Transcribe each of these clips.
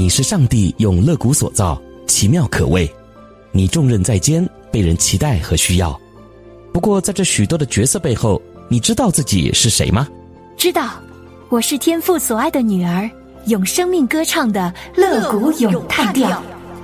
你是上帝用肋骨所造，奇妙可畏。你重任在肩，被人期待和需要。不过在这许多的角色背后，你知道自己是谁吗？ 知道，我是天父所爱的女儿，用生命歌唱的肋骨咏叹调。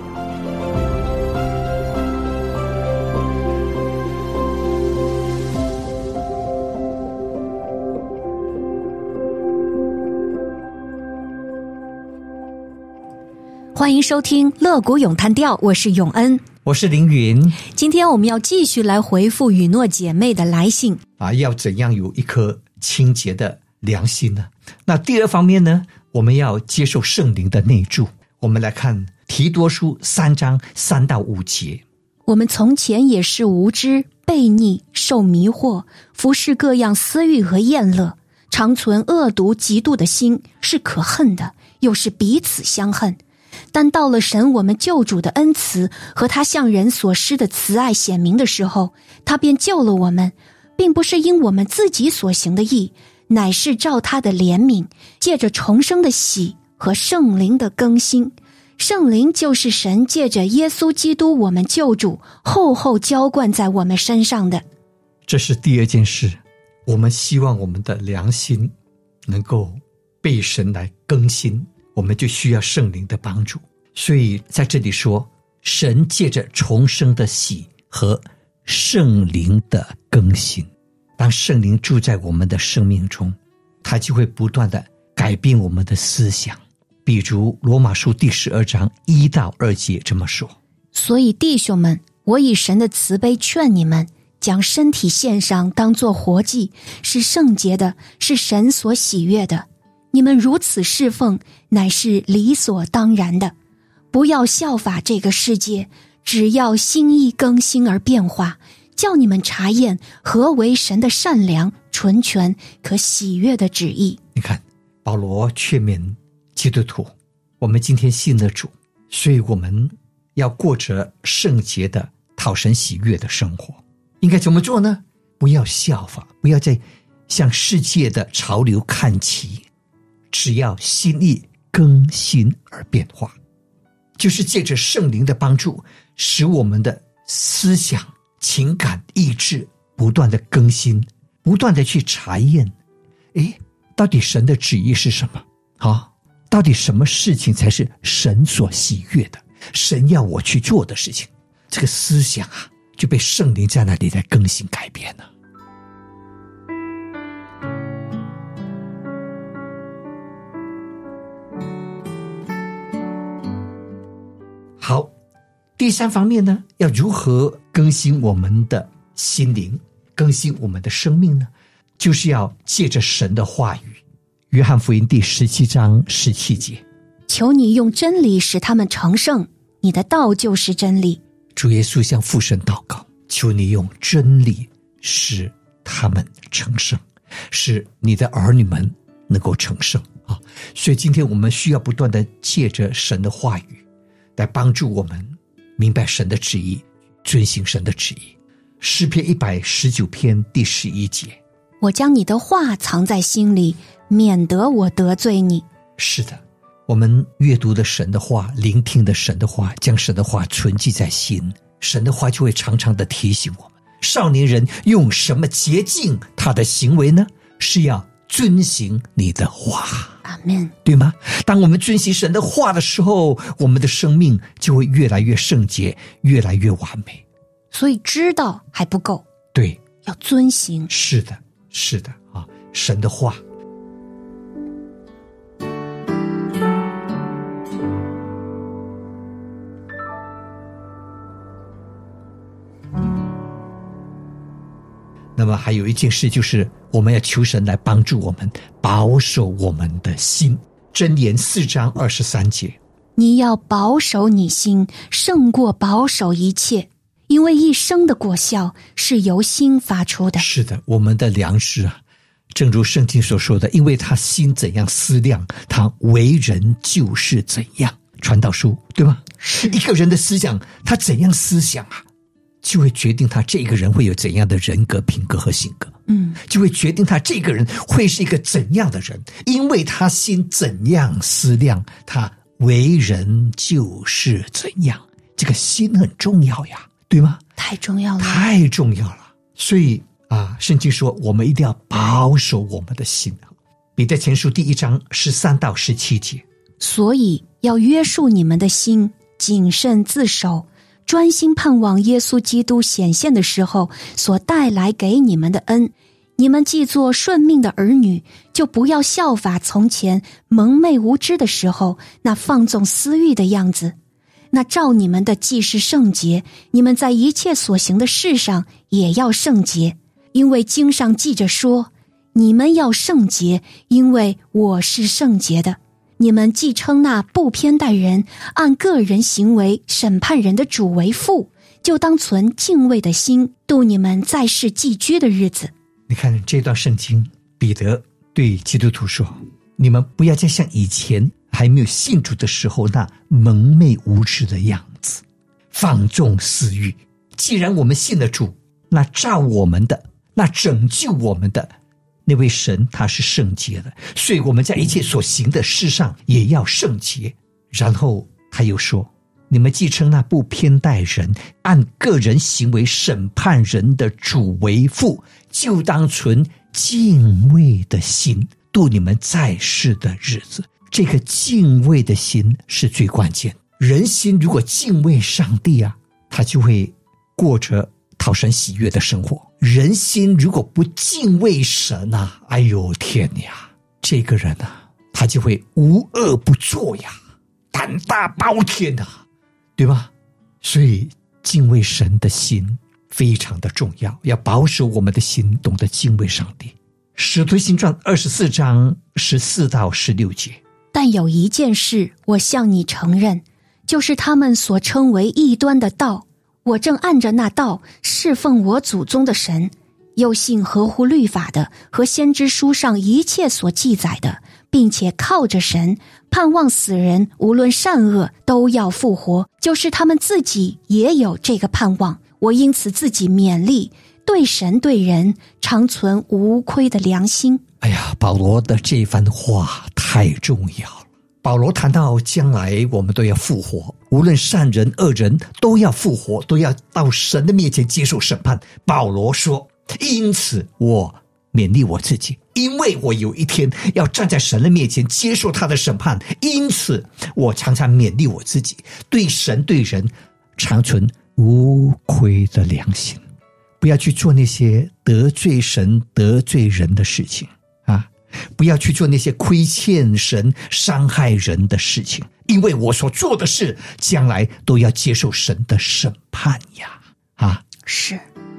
欢迎收听肋骨咏叹调，我是永恩， 我是凌云。 今天我们要继续来回复雨诺姐妹的来信要怎样有一颗清洁的良心呢？那第二方面呢，我们要接受圣灵的内住。我们来看提多书3章3到5节。 我们从前也是无知、悖逆、受迷惑，服侍各样私欲和厌乐，常存恶毒嫉妒的心，是可恨的，又是彼此相恨。但到了神我们救主的恩慈和他向人所施的慈爱显明的时候，他便救了我们，并不是因我们自己所行的义，乃是照他的怜悯，借着重生的喜和圣灵的更新。圣灵就是神借着耶稣基督我们救主厚厚浇灌在我们身上的。 这是第二件事，我们希望我们的良心能够被神来更新，我们就需要圣灵的帮助。所以在这里说，神借着重生的喜和圣灵的更新。当圣灵住在我们的生命中，他就会不断的改变我们的思想。比如罗马书第12章1到2节这么说： 所以弟兄们，我以神的慈悲劝你们，将身体献上，当作活祭，是圣洁的，是神所喜悦的。你们如此侍奉，乃是理所当然的。不要效法这个世界，只要心意更新而变化，叫你们查验何为神的善良、纯全、可喜悦的旨意。 你看，保罗劝勉基督徒，我们今天信了主，所以我们要过着圣洁的、讨神喜悦的生活。应该怎么做呢？不要效法，不要再向世界的潮流看齐，只要心意更新而变化，就是借着圣灵的帮助，使我们的思想、情感、意志不断的更新，不断的去查验，到底神的旨意是什么？到底什么事情才是神所喜悦的，神要我去做的事情？这个思想就被圣灵在那里来更新改变了。好，第三方面呢，要如何更新我们的心灵，更新我们的生命呢？就是要借着神的话语。约翰福音第17章17节， 求你用真理使他们成圣，你的道就是真理。 主耶稣向父神祷告，求你用真理使他们成圣，使你的儿女们能够成圣所以今天我们需要不断的借着神的话语来帮助我们明白神的旨意，遵行神的旨意。诗篇119篇第11节， 我将你的话藏在心里，免得我得罪你。 是的，我们阅读的神的话，聆听的神的话，将神的话存记在心，神的话就会常常的提醒我们。少年人用什么洁净他的行为呢？是要遵行你的话。 阿们， 对吗？当我们遵行神的话的时候，我们的生命就会越来越圣洁，越来越完美。 所以知道还不够， 对， 要遵行。 是的，是的神的话。那么还有一件事，就是我们要求神来帮助我们保守我们的心。箴言4章23节， 你要保守你心，胜过保守一切，因为一生的果效是由心发出的。 是的，我们的良知正如圣经所说的，因为他心怎样思量，他为人就是怎样。传道书对吗？是一个人的思想，他怎样思想就会决定他这个人会有怎样的人格、品格和性格。就会决定他这个人会是一个怎样的人，因为他心怎样思量，他为人就是怎样，这个心很重要呀，对吗？ 太重要了， 太重要了。所以圣经说我们一定要保守我们的心。彼得前书第1章13到17节， 所以要约束你们的心，谨慎自守，专心盼望耶稣基督显现的时候所带来给你们的恩。你们既做顺命的儿女，就不要效法从前蒙昧无知的时候那放纵私欲的样子。那照你们的既是圣洁，你们在一切所行的事上也要圣洁，因为经上记着说，你们要圣洁，因为我是圣洁的。你们既称那不偏待人，按个人行为审判人的主为父，就当存敬畏的心度你们在世寄居的日子。 你看这段圣经，彼得对基督徒说，你们不要再像以前还没有信主的时候那蒙昧无知的样子，放纵私欲。既然我们信了主，那照我们的，那拯救我们的那位神他是圣洁的，所以我们在一切所行的事上也要圣洁。然后他又说，你们既称那不偏待人，按个人行为审判人的主为父，就当存敬畏的心度你们在世的日子。这个敬畏的心是最关键。人心如果敬畏上帝他就会过着讨神喜悦的生活。人心如果不敬畏神哎呦天呀，这个人他就会无恶不作呀，胆大包天对吧？所以敬畏神的心非常的重要，要保守我们的心，懂得敬畏上帝。使徒行传24章14到16节， 但有一件事我向你承认，就是他们所称为异端的道，我正按着那道侍奉我祖宗的神，又信合乎律法的和先知书上一切所记载的，并且靠着神盼望死人无论善恶都要复活，就是他们自己也有这个盼望。我因此自己勉励，对神对人常存无亏的良心。 哎呀，保罗的这番话太重要了。保罗谈到将来我们都要复活，无论善人恶人都要复活，都要到神的面前接受审判。保罗说，因此我勉励我自己，因为我有一天要站在神的面前接受他的审判，因此我常常勉励我自己，对神对人常存无亏的良心，不要去做那些得罪神得罪人的事情不要去做那些亏欠神伤害人的事情，因为我所做的事将来都要接受神的审判呀是。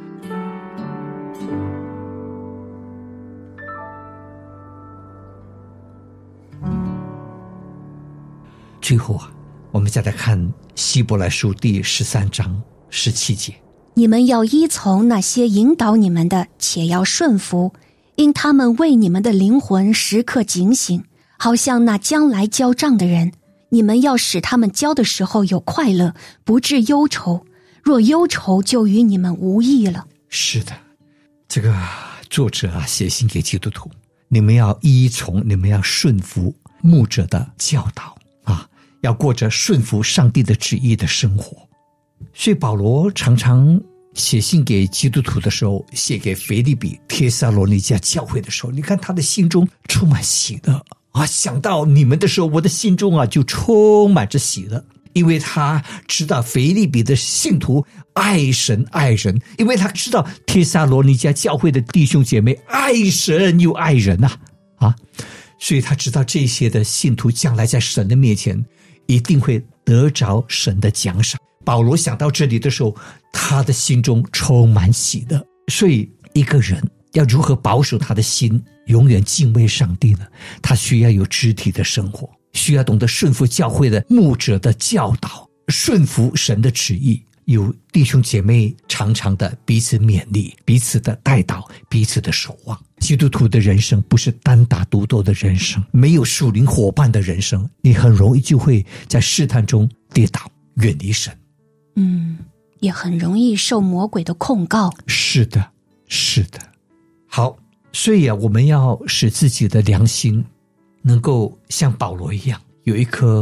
最后我们再来看希伯来书第13章17节， 你们要依从那些引导你们的，且要顺服，因他们为你们的灵魂时刻警醒，好像那将来交账的人。你们要使他们交的时候有快乐，不致忧愁，若忧愁就与你们无益了。 是的，这个作者写信给基督徒，你们要依从，你们要顺服牧者的教导要过着顺服上帝的旨意的生活。所以保罗常常写信给基督徒的时候，写给腓立比、帖撒罗尼迦教会的时候，你看他的心中充满喜乐想到你们的时候，我的心中就充满着喜乐，因为他知道腓立比的信徒爱神爱人，因为他知道帖撒罗尼迦教会的弟兄姐妹爱神又爱人所以他知道这些的信徒将来在神的面前一定会得着神的奖赏。保罗想到这里的时候，他的心中充满喜乐。所以一个人要如何保守他的心永远敬畏上帝呢？他需要有肢体的生活，需要懂得顺服教会的牧者的教导，顺服神的旨意，有弟兄姐妹常常的彼此勉励，彼此的代祷，彼此的守望。基督徒的人生不是单打独斗的人生，没有属灵伙伴的人生，你很容易就会在试探中跌倒，远离神。 也很容易受魔鬼的控告。 是的，是的。好，所以我们要使自己的良心能够像保罗一样，有一颗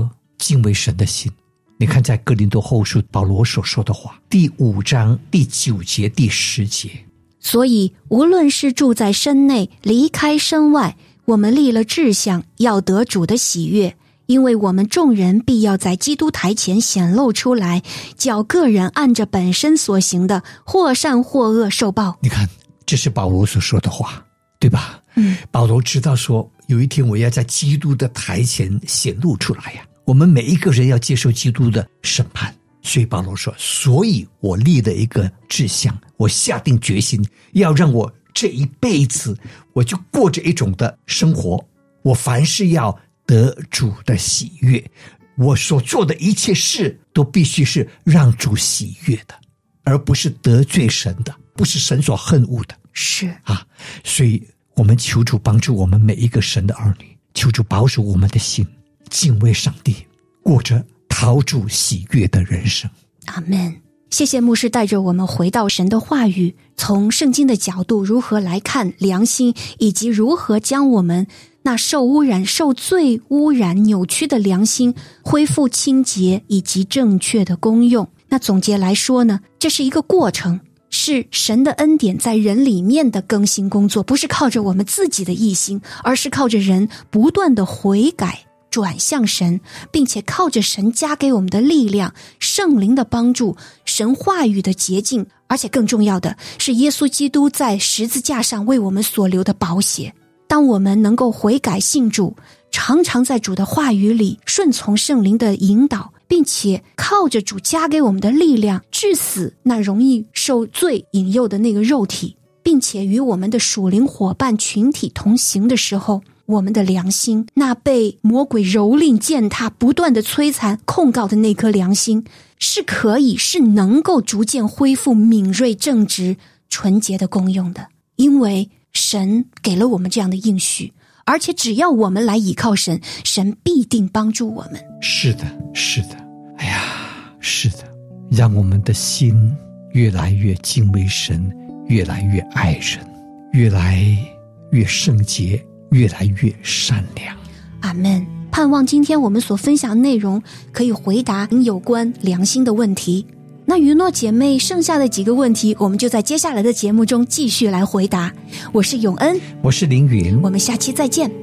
敬畏神的心。你看在哥林多后书保罗所说的话，第5章第9节第10节， 所以无论是住在身内离开身外，我们立了志向，要得主的喜悦，因为我们众人必要在基督台前显露出来，叫个人按着本身所行的，或善或恶受报。 你看这是保罗所说的话，对吧？保罗知道说有一天我要在基督的台前显露出来呀，我们每一个人要接受基督的审判。所以保罗说，所以我立了一个志向，我下定决心要让我这一辈子我就过着一种的生活，我凡事要得主的喜悦，我所做的一切事都必须是让主喜悦的，而不是得罪神的，不是神所恨恶的。 是啊，所以我们求主帮助我们每一个神的儿女，求主保守我们的心，敬畏上帝，过着讨主喜悦的人生。 阿们。谢谢牧师带着我们回到神的话语，从圣经的角度如何来看良心，以及如何将我们那受污染、受罪污染、扭曲的良心恢复清洁以及正确的功用。那总结来说呢，这是一个过程，是神的恩典在人里面的更新工作，不是靠着我们自己的义心，而是靠着人不断的悔改转向神，并且靠着神加给我们的力量，圣灵的帮助，神话语的洁净，而且更重要的是耶稣基督在十字架上为我们所流的宝血。当我们能够悔改信主，常常在主的话语里顺从圣灵的引导，并且靠着主加给我们的力量治死那容易受罪引诱的那个肉体，并且与我们的属灵伙伴群体同行的时候，我们的良心，那被魔鬼蹂躏践踏不断的摧残控告的那颗良心，是能够逐渐恢复敏锐正直纯洁的功用的。因为神给了我们这样的应许，而且只要我们来倚靠神，神必定帮助我们。 是的，是的，哎呀，是的，让我们的心越来越敬畏神，越来越爱人，越来越圣洁，越来越善良。 阿们。盼望今天我们所分享的内容可以回答有关良心的问题。那于诺姐妹剩下的几个问题，我们就在接下来的节目中继续来回答。我是永恩， 我是凌云， 我们下期再见。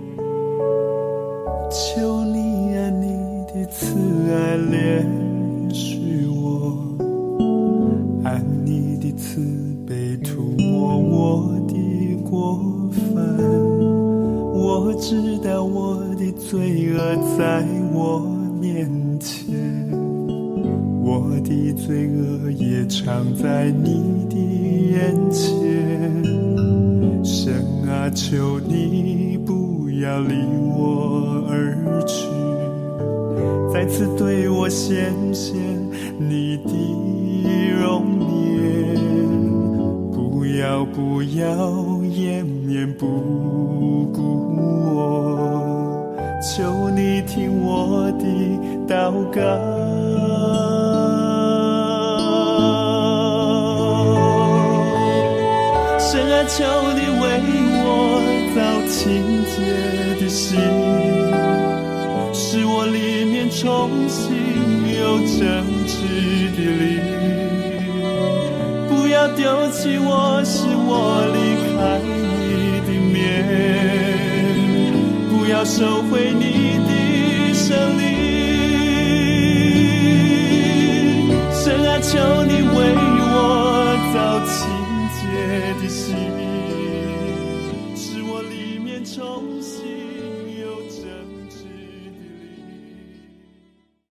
求你啊，你的慈爱怜恤我，按你的慈悲涂抹我的过犯。我知道我的罪恶在我面前，我的罪恶也常在你的眼前。神啊，求你不要离我而去，再次对我显现你的容颜。不要掩面不顾我，求你听我的祷告。神啊，求你为我造清洁的心，使我里面重新有正直的灵。不要丢弃我，使我离开你的面，不要收回你的圣灵。神啊，求你为我造清洁的心，使我里面重新有正